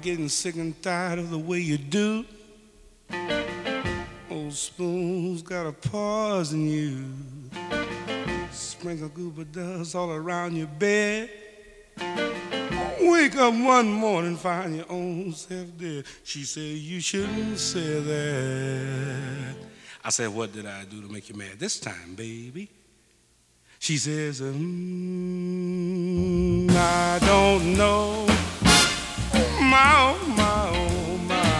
getting sick and tired of the way you do. Old spoon's got a poison you. Sprinkle goober dust all around your bed. Wake up one morning, find your own self dead. She said, you shouldn't say that. I said, what did I do to make you mad this time, baby? She says, I don't know.